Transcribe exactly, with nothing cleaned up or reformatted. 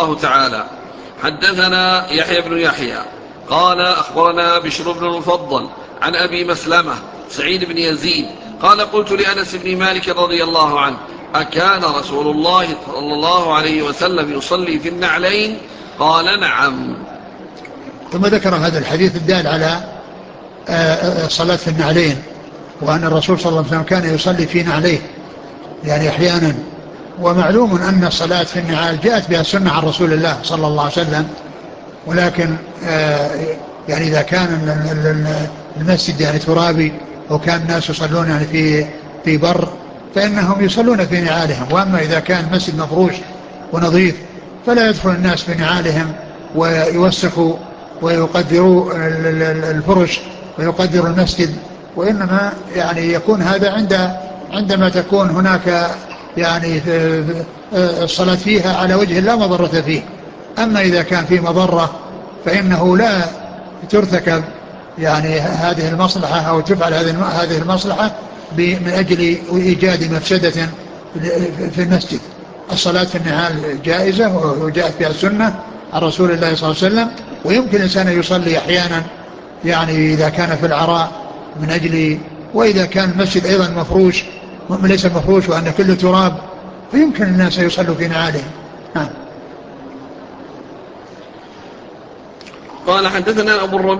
الله تعالى. حدثنا يحيى بن يحيى قال أخبرنا بشر بن المفضل عن أبي مسلمة سعيد بن يزيد قال قلت لأنس بن مالك رضي الله عنه أكان رسول الله صلى الله عليه وسلم يصلي في النعلين؟ قال نعم. ثم ذكر هذا الحديث الدال على الصلاة في النعلين، وأن الرسول صلى الله عليه وسلم كان يصلي في نعليه يعني أحيانا. ومعلوم أن الصلاة في النعال جاءت بها السنة عن رسول الله صلى الله عليه وسلم، ولكن يعني إذا كان المسجد يعني ترابي أو كان الناس يصلون يعني في في بر فإنهم يصلون في نعالهم. وأما إذا كان المسجد مفروش ونظيف فلا يدخل الناس في نعالهم ويوسخوا ويقدروا الفرش ويقدروا المسجد، وإنما يعني يكون هذا عند عندما تكون هناك يعني الصلاة فيها على وجه لا مضرة فيه. أما إذا كان في مضرة فإنه لا ترتكب يعني هذه المصلحة أو تفعل هذه المصلحة من أجل إيجاد مفسدة في المسجد. الصلاة في النعال جائزة وجاءت بها السنة عن رسول الله صلى الله عليه وسلم، ويمكن الإنسان يصلي أحيانا يعني إذا كان في العراء من أجل، وإذا كان المسجد أيضا مفروش ليس مفروش وأن كله تراب فيمكن الناس يصلوا في نعالهم. قال حدثنا أبو الربيع